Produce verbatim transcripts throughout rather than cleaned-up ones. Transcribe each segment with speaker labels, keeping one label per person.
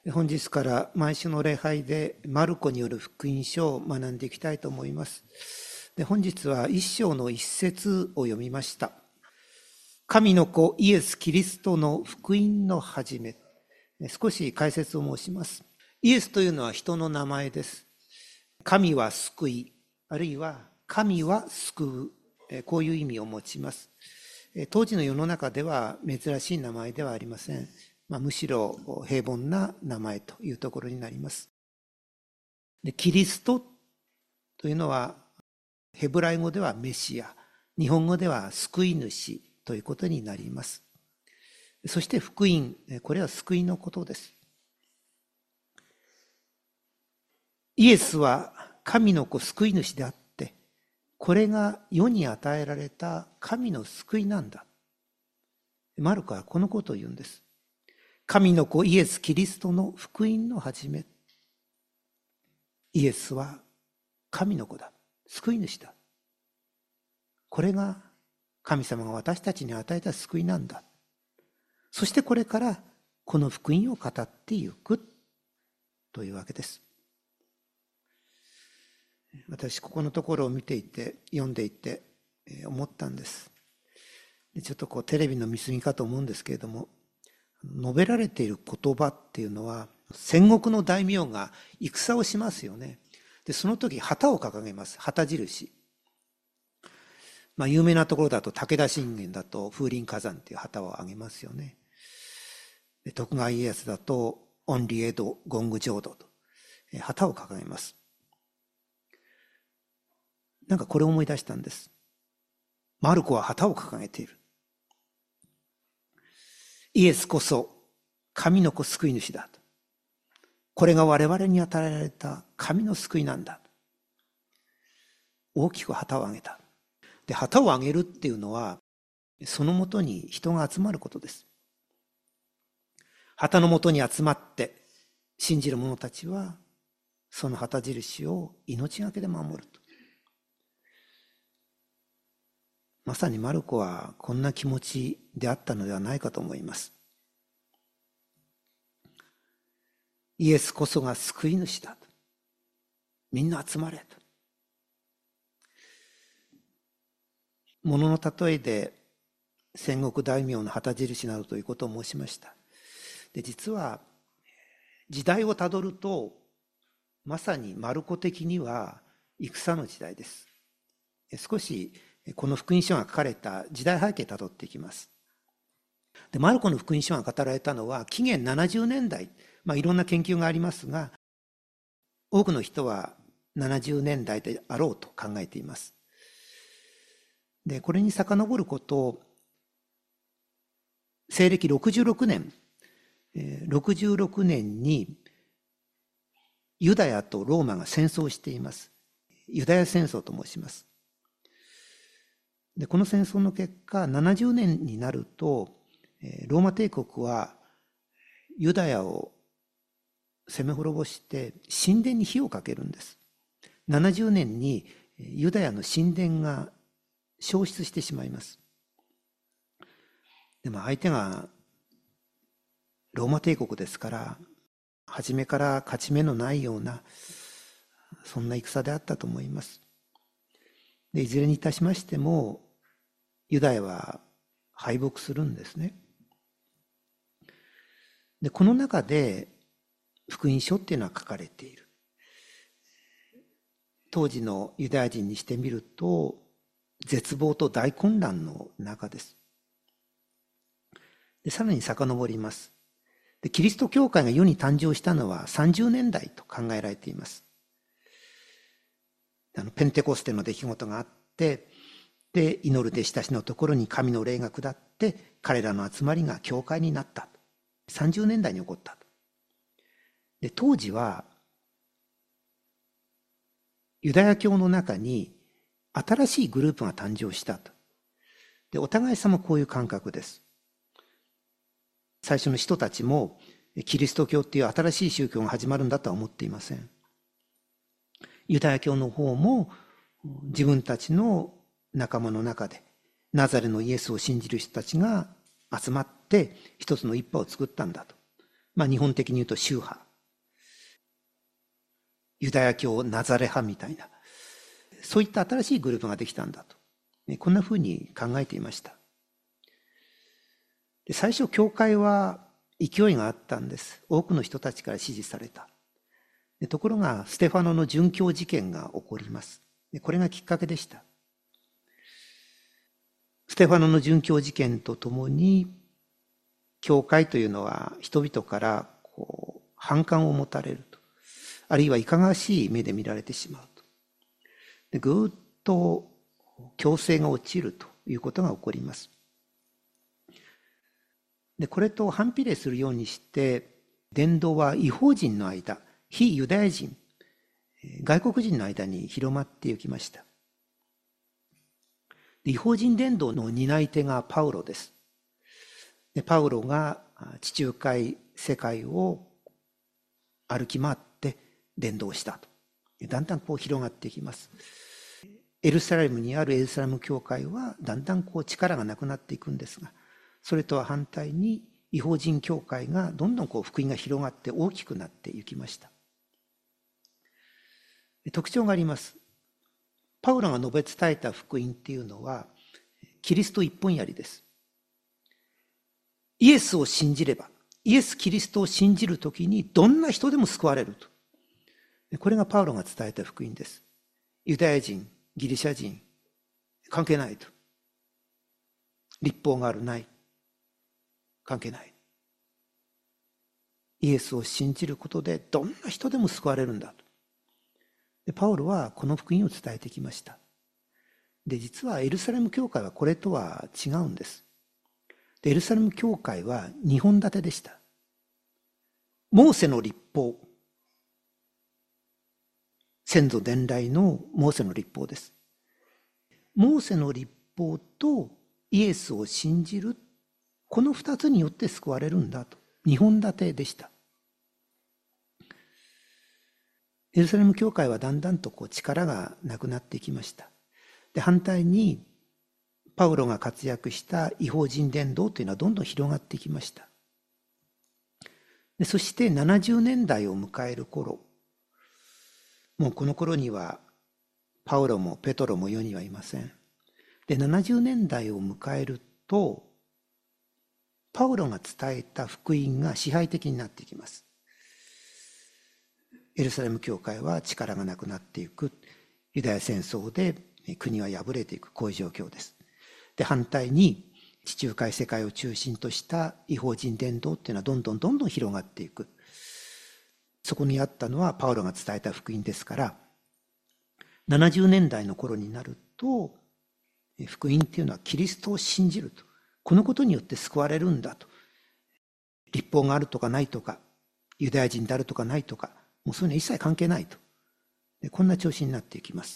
Speaker 1: 本日から毎週の礼拝でマルコによる福音書を学んでいきたいと思います。で、本日は一章の一節を読みました。神の子イエス・キリストの福音の始め。少し解説を申します。イエスというのは人の名前です。神は救い、あるいは神は救う、こういう意味を持ちます。当時の世の中では珍しい名前ではありません。まあ、むしろ平凡な名前というところになります。で、キリストというのはヘブライ語ではメシア、日本語では救い主ということになります。そして福音、これは救いのことです。イエスは神の子救い主であって、これが世に与えられた神の救いなんだ。マルコはこのことを言うんです。神の子イエス・キリストの福音の始め。イエスは神の子だ。救い主だ。これが神様が私たちに与えた救いなんだ。そしてこれからこの福音を語っていくというわけです。私ここのところを見ていて読んでいて思ったんです。ちょっとこうテレビの見過ぎかと思うんですけれども、述べられている言葉っていうのは戦国の大名が戦をしますよね。でその時旗を掲げます。旗印。まあ有名なところだと武田信玄だと風林火山っていう旗を上げますよね。で徳川家康だと恩理江戸権具浄土と旗を掲げます。なんかこれを思い出したんです。マルコは旗を掲げている。イエスこそ神の子救い主だと。これが我々に与えられた神の救いなんだ。大きく旗を上げた。で、旗を上げるっていうのは、そのもとに人が集まることです。旗のもとに集まって信じる者たちは、その旗印を命がけで守ると。まさにマルコはこんな気持ちであったのではないかと思います。イエスこそが救い主だと。みんな集まれと。物の例えで戦国大名の旗印などということを申しました。で、実は時代をたどると、まさにマルコ的には戦の時代です。少しこの福音書が書かれた時代背景をたどっていきます。で、マルコの福音書が語られたのは紀元ななじゅうねんだい、まあいろんな研究がありますが、多くの人はななじゅうねんだいであろうと考えています。で、これに遡ること西暦ろくじゅうろくねん、ろくじゅうろくねんにユダヤとローマが戦争をしています。ユダヤ戦争と申します。で、この戦争の結果、ななじゅうねんになると、ローマ帝国はユダヤを攻め滅ぼして神殿に火をかけるんです。ななじゅうねんにユダヤの神殿が消失してしまいます。でも相手がローマ帝国ですから、初めから勝ち目のないような、そんな戦であったと思います。で、いずれにいたしましても、ユダヤは敗北するんですね。で、この中で福音書っていうのは書かれている。当時のユダヤ人にしてみると、絶望と大混乱の中です。で、さらに遡ります。で、キリスト教会が世に誕生したのはさんじゅうねんだいと考えられています。あのペンテコステの出来事があって、で、祈る弟子たちのところに神の霊が下って、彼らの集まりが教会になった。さんじゅうねんだいに起こった。で、当時は、ユダヤ教の中に新しいグループが誕生したと。で、お互い様こういう感覚です。最初の人たちも、キリスト教っていう新しい宗教が始まるんだとは思っていません。ユダヤ教の方も、自分たちの仲間の中でナザレのイエスを信じる人たちが集まって一つの一派を作ったんだと。 まあ日本的に言うと宗派、ユダヤ教ナザレ派みたいな、そういった新しいグループができたんだと、ね、こんなふうに考えていました。で、最初教会は勢いがあったんです。多くの人たちから支持された。で、ところがステファノの殉教事件が起こります。で、これがきっかけでした。ステファノの殉教事件とともに、教会というのは人々からこう反感を持たれると、あるいはいかがわしい目で見られてしまうと。で、ぐーっと教制が落ちるということが起こります。で、これと反比例するようにして、伝道は異邦人の間、非ユダヤ人、外国人の間に広まっていきました。異邦人伝道の担い手がパウロです。で、パウロが地中海世界を歩き回って伝道したと。だんだんこう広がっていきます。エルサレムにあるエルサレム教会はだんだんこう力がなくなっていくんですが、それとは反対に異邦人教会がどんどんこう福音が広がって大きくなっていきました。特徴があります。パウロが述べ伝えた福音っていうのはキリスト一本やりです。イエスを信じれば、イエス・キリストを信じるときにどんな人でも救われると。これがパウロが伝えた福音です。ユダヤ人、ギリシャ人、関係ないと。律法がある、ない。関係ない。イエスを信じることでどんな人でも救われるんだと。で、パウロはこの福音を伝えてきました。で、実はエルサレム教会はこれとは違うんです。で、エルサレム教会はにほん立てでした。モーセの律法。先祖伝来のモーセの律法です。モーセの律法とイエスを信じる、この二つによって救われるんだと。にほん立てでした。エルサレム教会はだんだんとこう力がなくなっていきました。で、反対にパウロが活躍した異邦人伝道というのはどんどん広がっていきました。で、そしてななじゅうねんだいを迎える頃、もうこの頃にはパウロもペトロも世にはいません。で、ななじゅうねんだいを迎えると、パウロが伝えた福音が支配的になっていきます。エルサレム教会は力がなくなっていく。ユダヤ戦争で国は破れていく。こういう状況です。で、反対に地中海世界を中心とした異邦人伝道っていうのはどんどんどんどん広がっていく。そこにあったのはパウロが伝えた福音ですから、ななじゅうねんだいの頃になると、福音っていうのはキリストを信じると。このことによって救われるんだと。律法があるとかないとか、ユダヤ人であるとかないとか、もうそういうのは一切関係ないと。で、こんな調子になっていきます。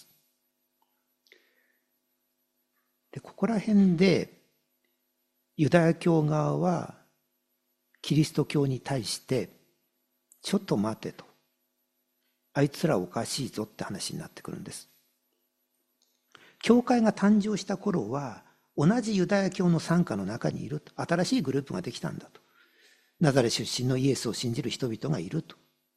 Speaker 1: で、ここら辺で、ユダヤ教側は、キリスト教に対して、ちょっと待てと。あいつらおかしいぞって話になってくるんです。教会が誕生した頃は、同じユダヤ教の傘下の中にいると。新しいグループができたんだと。ナザレ出身のイエスを信じる人々がいると。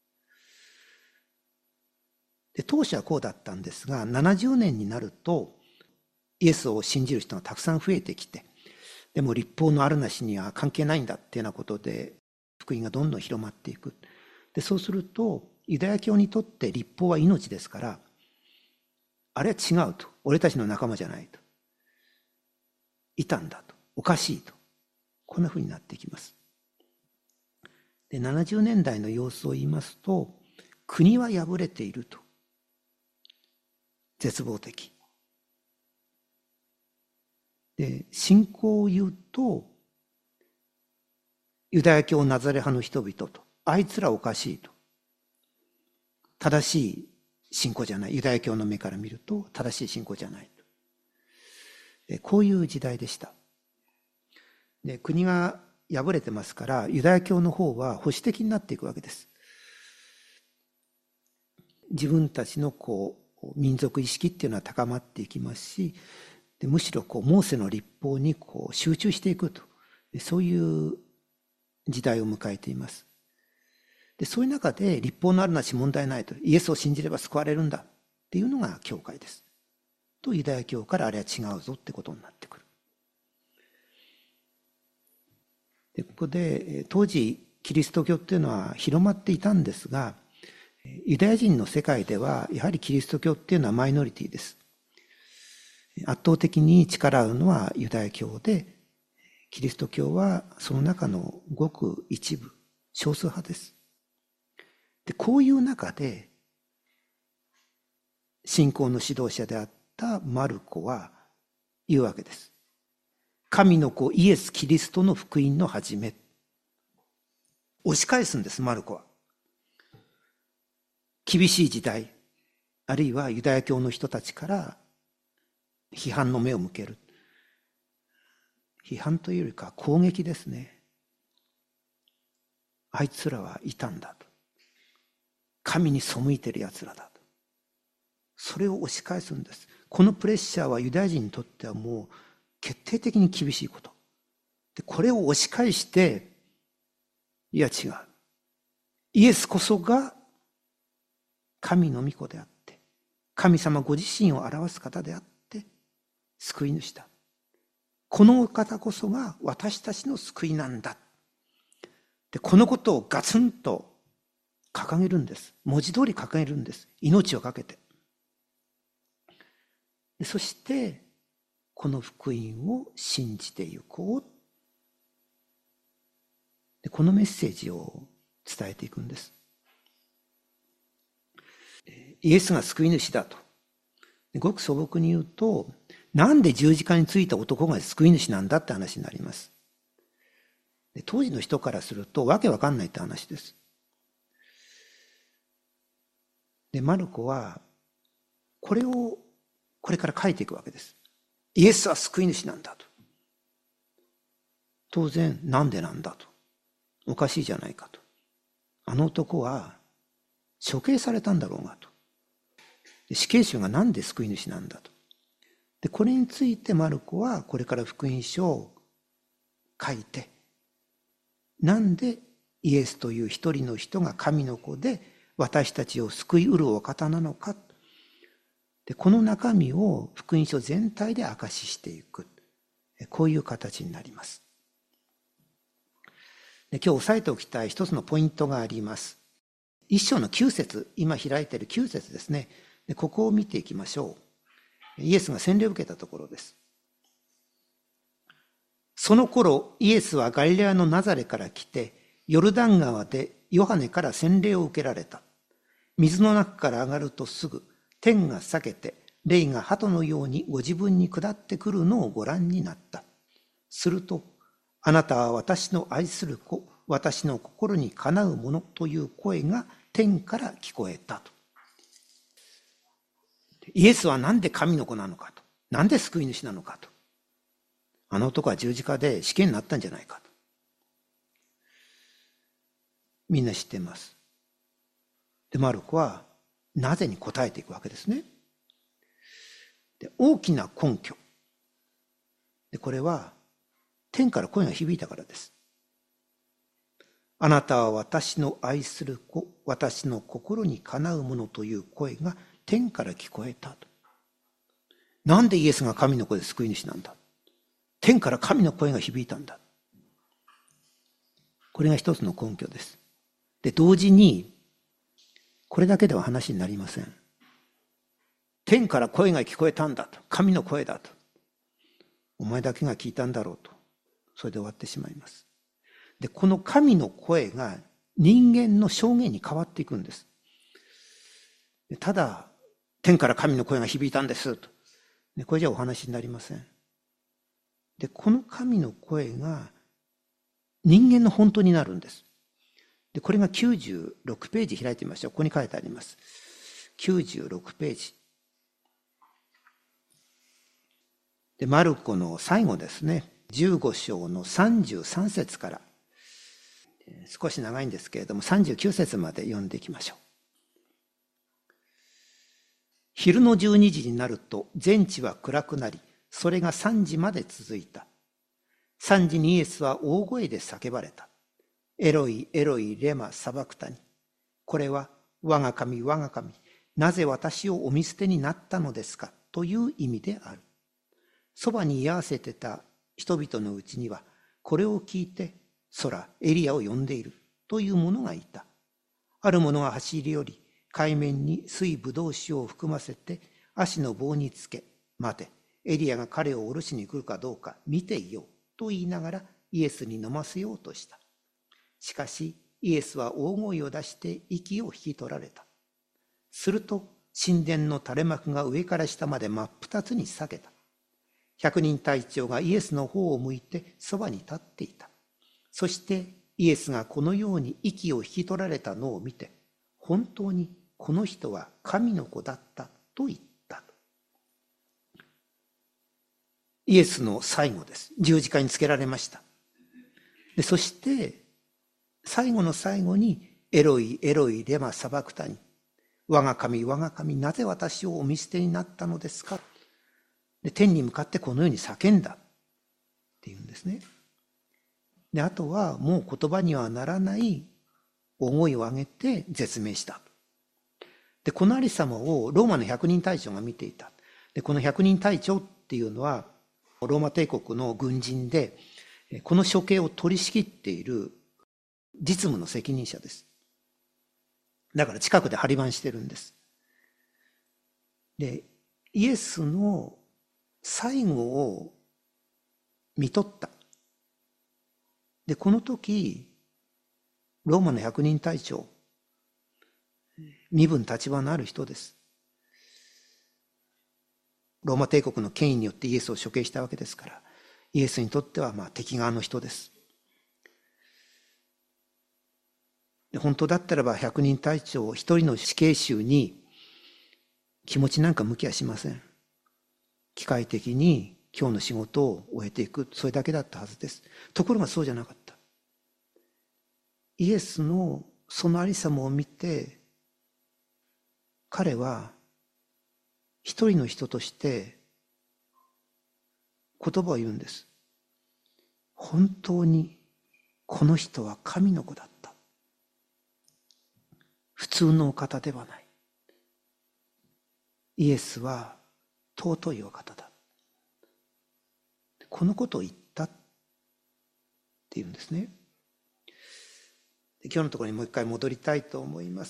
Speaker 1: で、当初はこうだったんですが、ななじゅうねんになると、イエスを信じる人がたくさん増えてきて、でも律法のあるなしには関係ないんだっていうようなことで、福音がどんどん広まっていく。で、そうすると、ユダヤ教にとって律法は命ですから、あれは違うと。俺たちの仲間じゃないと。いたんだと。おかしいと。こんなふうになっていきます。で、ななじゅうねんだいの様子を言いますと、国は破れていると。絶望的。で、信仰を言うと、ユダヤ教ナザレ派の人々と、あいつらおかしいと。正しい信仰じゃない。ユダヤ教の目から見ると正しい信仰じゃないと。で、こういう時代でした。で、国が破れてますから、ユダヤ教の方は保守的になっていくわけです。自分たちのこう民族意識っていうのは高まっていきますし、でむしろこうモーセの律法にこう集中していくと、そういう時代を迎えています。 でそういう中で立法のあるなし問題ないと、イエスを信じれば救われるんだっていうのが教会です。とユダヤ教からあれは違うぞってことになってくる。でここで当時キリスト教っていうのは広まっていたんですが、ユダヤ人の世界ではやはりキリスト教っていうのはマイノリティです。圧倒的に力を合うのはユダヤ教で、キリスト教はその中のごく一部、少数派です。でこういう中で信仰の指導者であったマルコは言うわけです。神の子イエス・キリストの福音の始め。押し返すんです、マルコは。厳しい時代、あるいはユダヤ教の人たちから批判の目を向ける。批判というよりか攻撃ですね。あいつらはいたんだと。神に背いてる奴らだと。それを押し返すんです。このプレッシャーはユダヤ人にとってはもう決定的に厳しいこと。でこれを押し返して、いや違う。イエスこそが神の御子であって、神様ご自身を表す方であって、救い主だ。このお方こそが私たちの救いなんだ。でこのことをガツンと掲げるんです。文字通り掲げるんです。命を懸けて。でそして、この福音を信じていこう。でこのメッセージを伝えていくんです。イエスが救い主だと。ごく素朴に言うと、なんで十字架についた男が救い主なんだって話になります。で当時の人からするとわけわかんないって話です。で、マルコはこれをこれから書いていくわけです。イエスは救い主なんだと。当然、なんでなんだと。おかしいじゃないかと。あの男は処刑されたんだろうがと。死刑囚がなんで救い主なんだと。でこれについてマルコはこれから福音書を書いて、なんでイエスという一人の人が神の子で私たちを救いうるお方なのか。でこの中身を福音書全体で明かししていく。こういう形になります。で今日押さえておきたい一つのポイントがあります。一章のきゅう節、今開いているきゅう節ですね。でここを見ていきましょう。イエスが洗礼を受けたところです。その頃、イエスはガリラヤのナザレから来て、ヨルダン川でヨハネから洗礼を受けられた。水の中から上がるとすぐ、天が裂けて、霊が鳩のようにご自分に下ってくるのをご覧になった。すると、あなたは私の愛する子、私の心にかなうものという声が天から聞こえたと。イエスはなんで神の子なのかと。なんで救い主なのかと。あの男は十字架で死刑になったんじゃないかと。みんな知っています。で、マルコはなぜに答えていくわけですね。で、大きな根拠。で、これは天から声が響いたからです。あなたは私の愛する子、私の心にかなうものという声が天から聞こえたと。なんでイエスが神の子で救い主なんだ。天から神の声が響いたんだ。これが一つの根拠です。で、同時に、これだけでは話になりません。天から声が聞こえたんだと。神の声だと。お前だけが聞いたんだろうと。それで終わってしまいます。で、この神の声が人間の証言に変わっていくんです。ただ、天から神の声が響いたんですと。これじゃお話になりません。で、この神の声が人間の本当になるんです。で、これがきゅうじゅうろくページ開いてみましょう。ここに書いてあります。きゅうじゅうろくページ。で、マルコの最後ですね。じゅうご章のさんじゅうさん節から、少し長いんですけれども、さんじゅうきゅう節まで読んでいきましょう。昼のじゅうにじになると全地は暗くなり、それがさんじまで続いた。さんじにイエスは大声で叫ばれた。エロイ、エロイ、レマ、サバクタニ。 これは我が神我が神、なぜ私をお見捨てになったのですかという意味である。そばに居合わせてた人々のうちには、これを聞いて、空、エリアを呼んでいるという者がいた。ある者が走り寄り、海面に水ぶどう酒を含ませて、足の棒につけ、待て、エリアが彼を下ろしに来るかどうか見ていようと言いながらイエスに飲ませようとした。しかし、イエスは大声を出して息を引き取られた。すると、神殿の垂れ幕が上から下まで真っ二つに裂けた。百人隊長がイエスの方を向いてそばに立っていた。そしてイエスがこのように息を引き取られたのを見て、本当にこの人は神の子だったと言った。イエスの最後です。十字架につけられました。でそして最後の最後に、エロイエロイレマサバクタニ、我が神我が神、なぜ私をお見捨てになったのですか。で天に向かってこのように叫んだっていうんですね。であとはもう言葉にはならない大声を上げて絶命した。でこのありさまをローマの百人隊長が見ていた。でこの百人隊長っていうのはローマ帝国の軍人で、この処刑を取り仕切っている実務の責任者です。だから近くで張り番してるんです。でイエスの最後を見とった。でこの時ローマの百人隊長、身分立場のある人です。ローマ帝国の権威によってイエスを処刑したわけですから、イエスにとってはまあ敵側の人です。で本当だったらば百人隊長一人の死刑囚に気持ちなんか向きはしません。機械的に今日の仕事を終えていく、それだけだったはずです。ところがそうじゃなかった。イエスのそのありさまを見て、彼は一人の人として言葉を言うんです。本当にこの人は神の子だった。普通のお方ではない。イエスは尊いお方だ。このことを言ったっていうんですね。今日のところにもう一回戻りたいと思います。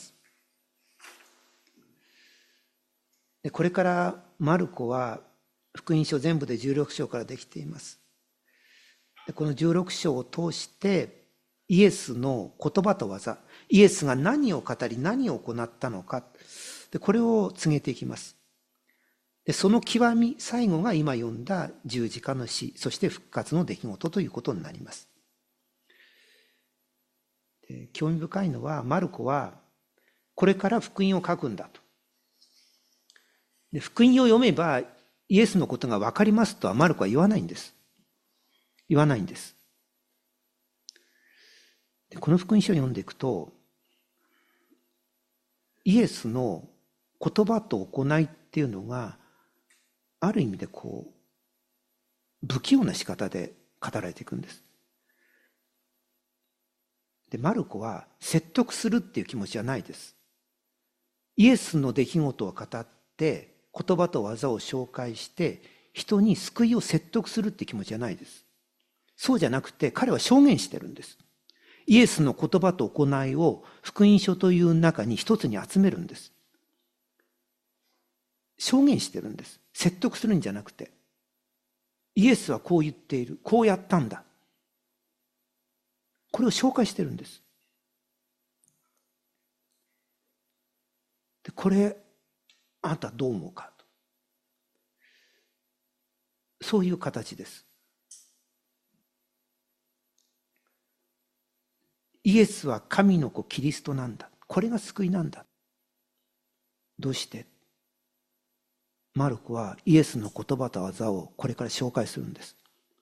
Speaker 1: でこれからマルコは福音書全部でじゅうろく章からできています。でこのじゅうろく章を通してイエスの言葉と技、イエスが何を語り何を行ったのか、でこれを告げていきます。でその極み、最後が今読んだ十字架の死、そして復活の出来事ということになります。で興味深いのは、マルコはこれから福音を書くんだと。で福音を読めばイエスのことが分かりますとはマルコは言わないんです。言わないんです。でこの福音書を読んでいくと、イエスの言葉と行いっていうのがある意味でこう不器用な仕方で語られていくんです。でマルコは説得するっていう気持ちはないです。イエスの出来事を語って言葉と技を紹介して人に救いを説得するっていう気持ちはないです。そうじゃなくて彼は証言してるんです。イエスの言葉と行いを福音書という中に一つに集めるんです。証言してるんです。説得するんじゃなくて、イエスはこう言っている、こうやったんだ、これを紹介してるんです。でこれあなたどう思うかと、そういう形です。イエスは神の子キリストなんだ、これが救いなんだ。どうして？マルコはイエスの言葉と技をこれから紹介するんです。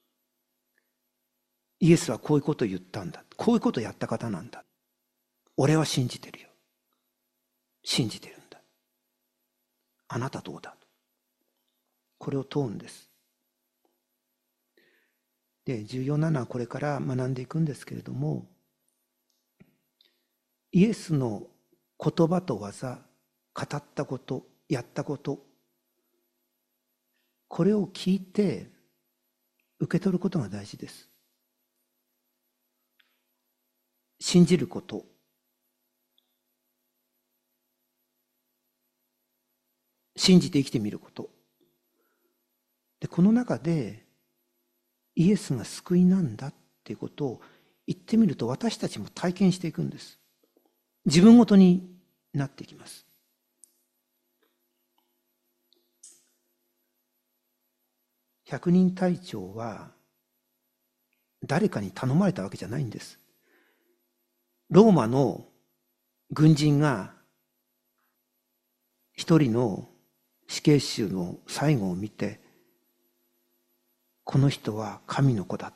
Speaker 1: イエスはこういうことを言ったんだ、こういうことをやった方なんだ、俺は信じてるよ、信じてるんだ、あなたどうだ、これを問うんです。で重要なのはこれから学んでいくんですけれども、イエスの言葉と技、語ったこと、やったこと、これを聞いて受け取ることが大事です。信じること、信じて生きてみること。で、この中でイエスが救いなんだっていうことを言ってみると、私たちも体験していくんです。自分ごとになっていきます。百人隊長は誰かに頼まれたわけじゃないんです。ローマの軍人が一人の死刑囚の最後を見て、この人は神の子だった。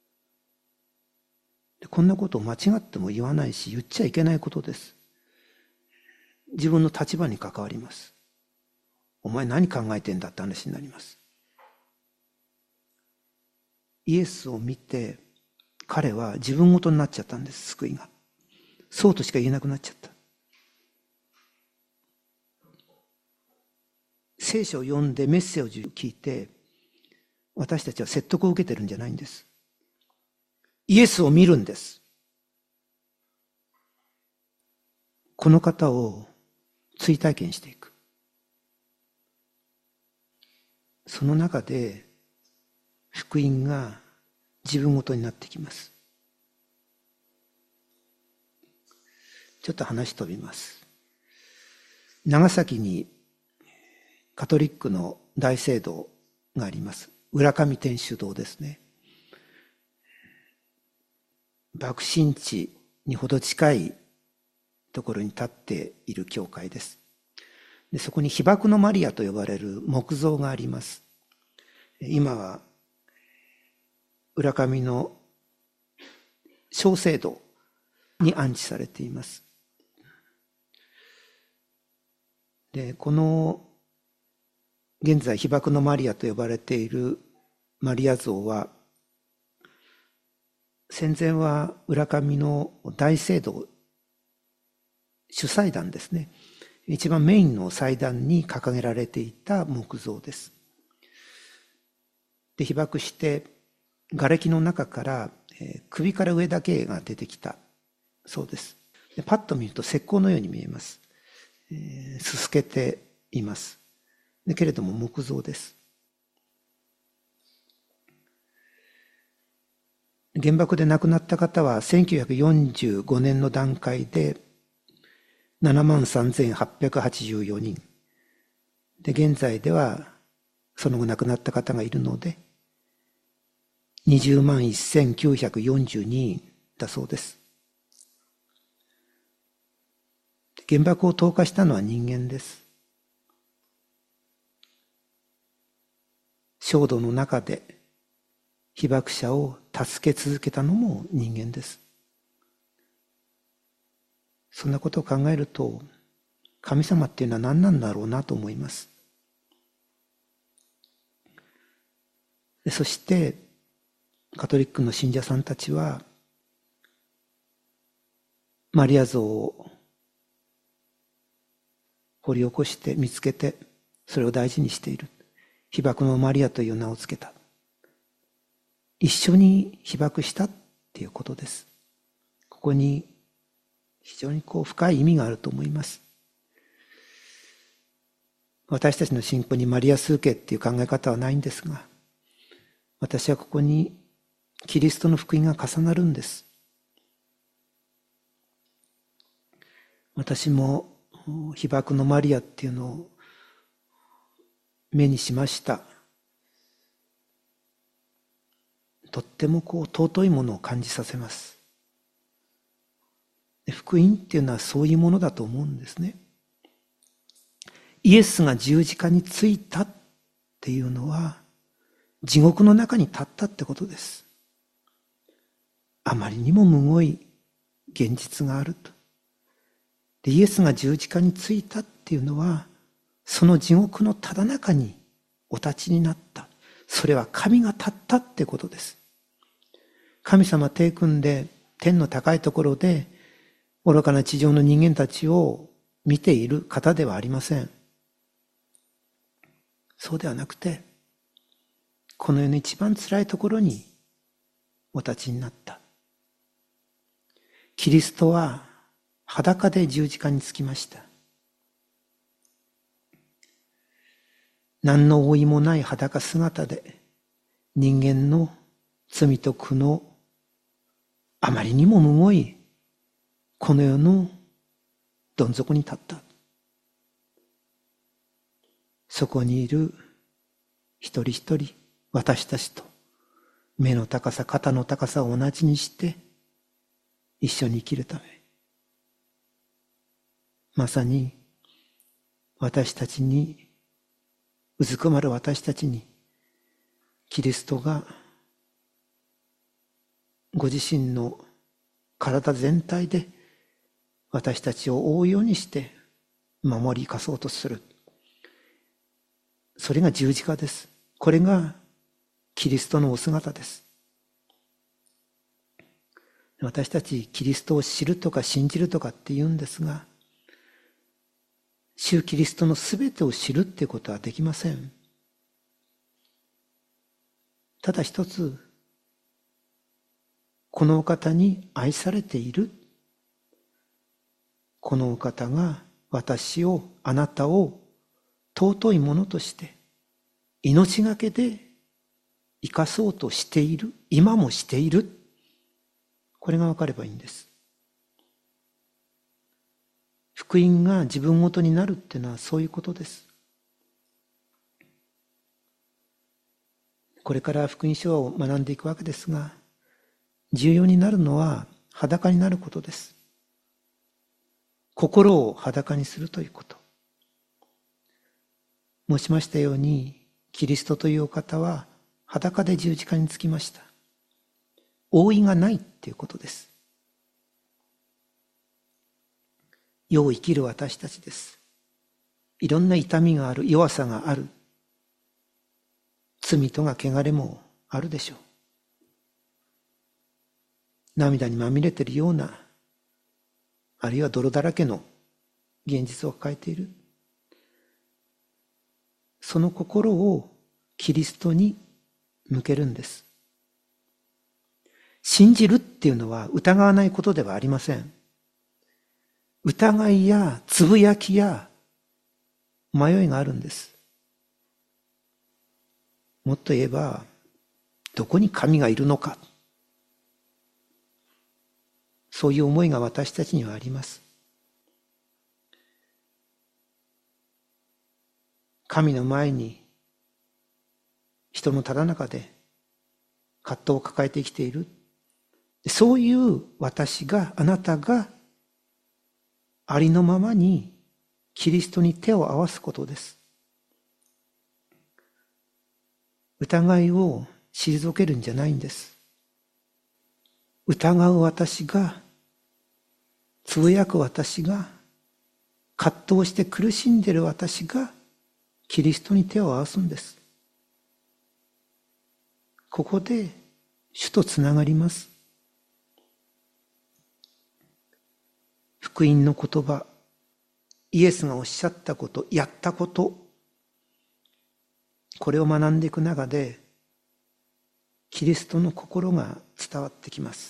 Speaker 1: こんなことを間違っても言わないし、言っちゃいけないことです。自分の立場に関わります。お前何考えてんだって話になります。イエスを見て、彼は自分ごとになっちゃったんです、救いが。そうとしか言えなくなっちゃった。聖書を読んでメッセージを聞いて、私たちは説得を受けてるんじゃないんです。イエスを見るんです。この方を追体験していく。その中で福音が自分ごとになってきます。ちょっと話飛びます。長崎にカトリックの大聖堂があります。浦上天主堂ですね。爆心地にほど近いところに立っている教会です。で、そこに被爆のマリアと呼ばれる木像があります。今は浦上の小聖堂に安置されています。で、この現在被爆のマリアと呼ばれているマリア像は、戦前は浦上の大聖堂主祭壇ですね、一番メインの祭壇に掲げられていた木像です。で、被爆して瓦礫の中から、えー、首から上だけが出てきたそうです。で、パッと見ると石膏のように見えます。えー、すすけています。でけれども木像です。原爆で亡くなった方はせんきゅうひゃくよんじゅうごねんの段階でななまんさんぜんはっぴゃくはちじゅうよにんで、現在ではその後亡くなった方がいるのでにじゅうまんせんきゅうひゃくよんじゅうににんだそうです。原爆を投下したのは人間です。焦土の中で被爆者を助け続けたのも人間です。そんなことを考えると、神様っていうのは何なんだろうなと思います。そしてカトリックの信者さんたちはマリア像を掘り起こして見つけて、それを大事にしている。被爆のマリアという名をつけた。一緒に被爆したっていうことです。ここに非常にこう深い意味があると思います。私たちの信仰にマリア崇敬っていう考え方はないんですが、私はここにキリストの福音が重なるんです。私も被爆のマリアっていうのを目にしました。とってもこう尊いものを感じさせます。福音っていうのはそういうものだと思うんですね。イエスが十字架についたっていうのは地獄の中に立ったってことです。あまりにもむごい現実があると。で、イエスが十字架についたっていうのはその地獄のただ中にお立ちになった。それは神が立ったってことです。神様手組んで天の高いところで愚かな地上の人間たちを見ている方ではありません。そうではなくて、この世の一番辛いところにお立ちになった。キリストは裸で十字架につきました。何の覆いもない裸姿で人間の罪と苦悩、あまりにもむごいこの世のどん底に立った。そこにいる一人一人、私たちと目の高さ、肩の高さを同じにして一緒に生きるため、まさに私たちに、うずくまる私たちに、キリストがご自身の体全体で私たちを覆うようにして守り生かそうとする。それが十字架です。これがキリストのお姿です。私たちキリストを知るとか信じるとかって言うんですが、主キリストのすべてを知るっていうことはできません。ただ一つ、このお方に愛されている。このお方が私を、あなたを尊いものとして命がけで生かそうとしている。今もしている。これが分かればいいんです。福音が自分ごとになるっていうのはそういうことです。これから福音書を学んでいくわけですが、重要になるのは裸になることです。心を裸にするということ。申しましたように、キリストというお方は裸で十字架につきました。覆いがないっていうことです。世を生きる私たちです。いろんな痛みがある、弱さがある。罪とが汚れもあるでしょう。涙にまみれているような、あるいは泥だらけの現実を抱えている。その心をキリストに向けるんです。信じるっていうのは疑わないことではありません。疑いやつぶやきや迷いがあるんです。もっと言えば、どこに神がいるのか。そういう思いが私たちにはあります。神の前に人のただ中で葛藤を抱えて生きている。そういう私が、あなたがありのままにキリストに手を合わすことです。疑いを退けるんじゃないんです。疑う私が、つぶやく私が、葛藤して苦しんでいる私がキリストに手を合わすんです。ここで主とつながります。福音の言葉、イエスがおっしゃったこと、やったこと、これを学んでいく中で、キリストの心が伝わってきます。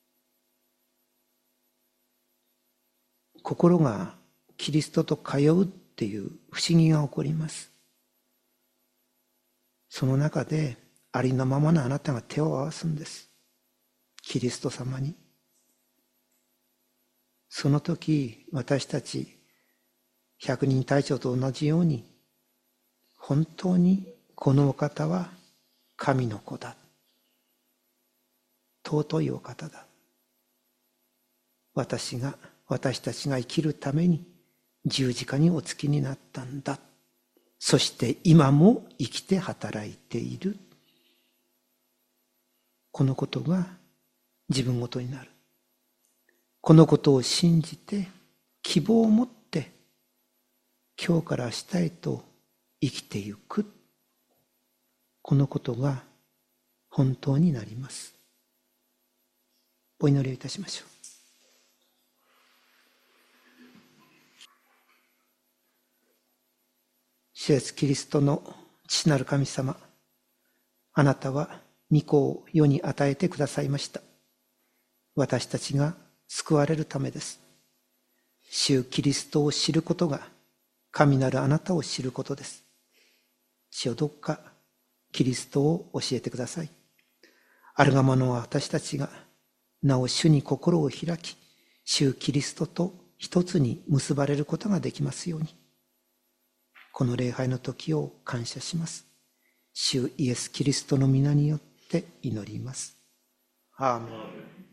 Speaker 1: 心がキリストと通うっていう不思議が起こります。その中で、ありのままのあなたが手を合わすんです。キリスト様に。その時、私たち、百人隊長と同じように、本当にこのお方は神の子だ。尊いお方だ。私が、私たちが生きるために十字架におつきになったんだ。そして今も生きて働いている。このことが自分ごとになる。このことを信じて希望を持って今日から明日へと生きてゆく。このことが本当になります。お祈りをいたしましょう。 主イエスキリストの父なる神様、あなたは御子を世に与えてくださいました。私たちが救われるためです。主キリストを知ることが神なるあなたを知ることです。主よ、どうかキリストを教えてください。あるがまの私たちがなお主に心を開き、主キリストと一つに結ばれることができますように。この礼拝の時を感謝します。主イエスキリストの皆によって祈ります。アーメン。